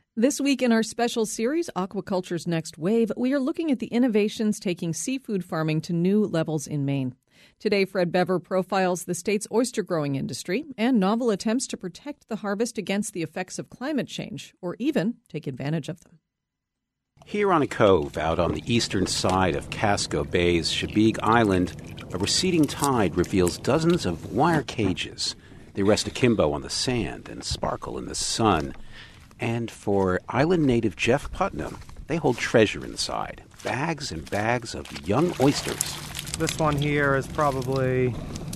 This week in our special series, Aquaculture's Next Wave, we are looking at the innovations taking seafood farming to new levels in Maine. Today, Fred Bever profiles the state's oyster growing industry and novel attempts to protect the harvest against the effects of climate change, or even take advantage of them. Here on a cove out on the eastern side of Casco Bay's Chebeague Island, a receding tide reveals dozens of wire cages. They rest akimbo on the sand and sparkle in the sun. And for island native Jeff Putnam, they hold treasure inside, bags and bags of young oysters. This one here is probably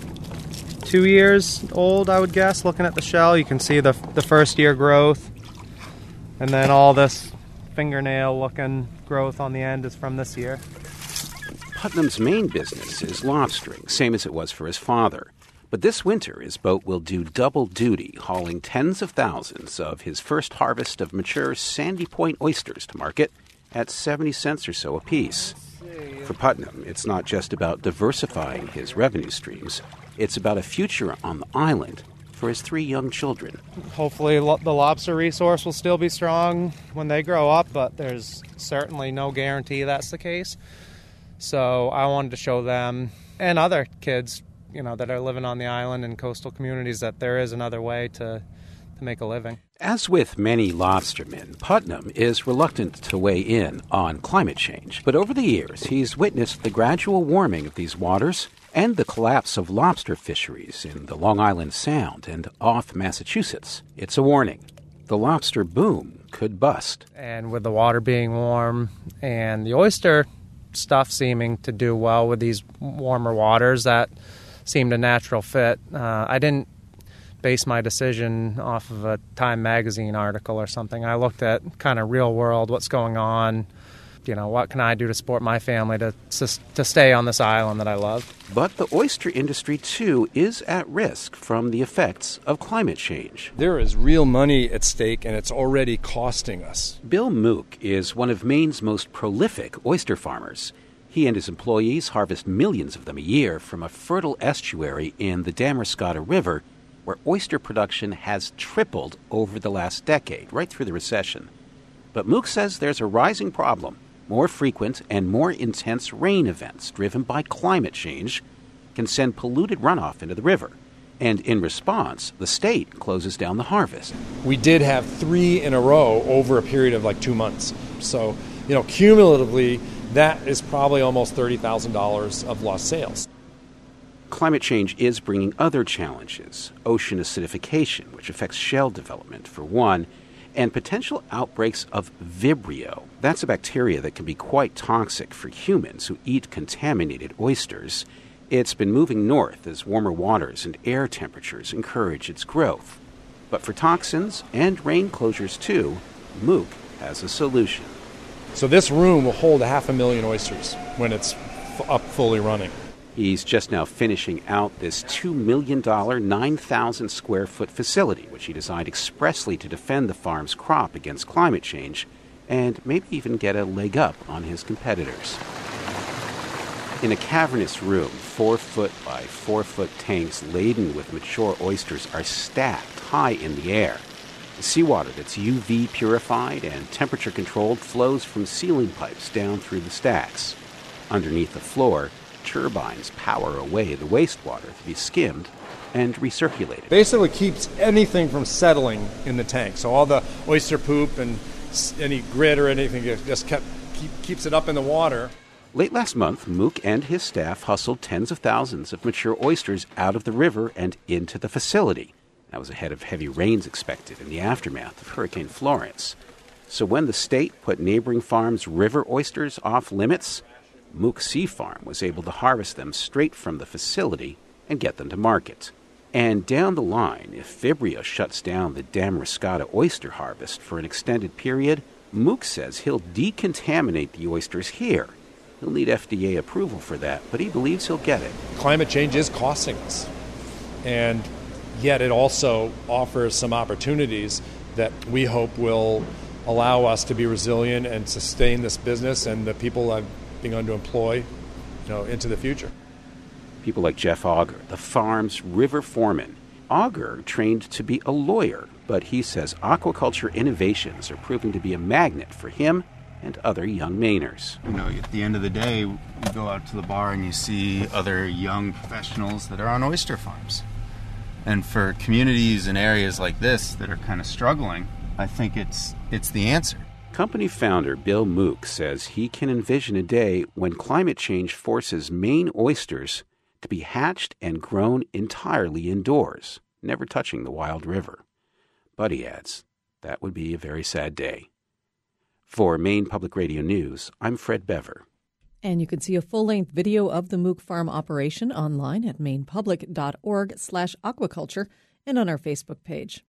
2 years old, I would guess. Looking at the shell, you can see the first year growth. And then all this fingernail-looking growth on the end is from this year. Putnam's main business is lobstering, same as it was for his father. But this winter, his boat will do double duty, hauling tens of thousands of his first harvest of mature Sandy Point oysters to market at 70 cents or so apiece. For Putnam, it's not just about diversifying his revenue streams. It's about a future on the island for his 3 young children. Hopefully the lobster resource will still be strong when they grow up, but there's certainly no guarantee that's the case. So I wanted to show them and other kids, that are living on the island and coastal communities, that there is another way to make a living. As with many lobstermen, Putnam is reluctant to weigh in on climate change. But over the years, he's witnessed the gradual warming of these waters and the collapse of lobster fisheries in the Long Island Sound and off Massachusetts. It's a warning. The lobster boom could bust. And with the water being warm and the oyster stuff seeming to do well with these warmer waters, that seemed a natural fit. I didn't base my decision off of a Time magazine article or something. I looked at kind of real world, what's going on, what can I do to support my family to stay on this island that I love. But the oyster industry, too, is at risk from the effects of climate change. There is real money at stake, and it's already costing us. Bill Mook is one of Maine's most prolific oyster farmers. He and his employees harvest millions of them a year from a fertile estuary in the Damariscotta River, where oyster production has tripled over the last decade, right through the recession. But Mook says there's a rising problem. More frequent and more intense rain events driven by climate change can send polluted runoff into the river. And in response, the state closes down the harvest. We did have 3 in a row over a period of like 2 months. So, cumulatively, that is probably almost $30,000 of lost sales. Climate change is bringing other challenges. Ocean acidification, which affects shell development, for one, and potential outbreaks of Vibrio. That's a bacteria that can be quite toxic for humans who eat contaminated oysters. It's been moving north as warmer waters and air temperatures encourage its growth. But for toxins and rain closures too, Mook has a solution. So this room will hold 500,000 oysters when it's up fully running. He's just now finishing out this $2 million, 9,000 square foot facility, which he designed expressly to defend the farm's crop against climate change and maybe even get a leg up on his competitors. In a cavernous room, 4-foot by 4-foot tanks laden with mature oysters are stacked high in the air. The seawater that's UV purified and temperature controlled flows from ceiling pipes down through the stacks. Underneath the floor, turbines power away the wastewater to be skimmed and recirculated. Basically keeps anything from settling in the tank. So all the oyster poop and any grit or anything just keeps it up in the water. Late last month, Mook and his staff hustled tens of thousands of mature oysters out of the river and into the facility. That was ahead of heavy rains expected in the aftermath of Hurricane Florence. So when the state put neighboring farms' river oysters off limits, Mook Sea Farm was able to harvest them straight from the facility and get them to market. And down the line, if Vibrio shuts down the Damariscotta oyster harvest for an extended period, Mook says he'll decontaminate the oysters here. He'll need FDA approval for that, but he believes he'll get it. Climate change is costing us. And yet it also offers some opportunities that we hope will allow us to be resilient and sustain this business and the people I've begun to employ, into the future. People like Jeff Auger, the farm's river foreman. Auger trained to be a lawyer, But he says aquaculture innovations are proving to be a magnet for him and other young Mainers. You know, at the end of the day, you go out to the bar and you see other young professionals that are on oyster farms. And for communities and areas like this that are kind of struggling, I think it's the answer. Company founder Bill Mook says he can envision a day when climate change forces Maine oysters to be hatched and grown entirely indoors, never touching the wild river. But he adds, that would be a very sad day. For Maine Public Radio News, I'm Fred Bever. And you can see a full-length video of the Mook Farm operation online at mainepublic.org/aquaculture and on our Facebook page.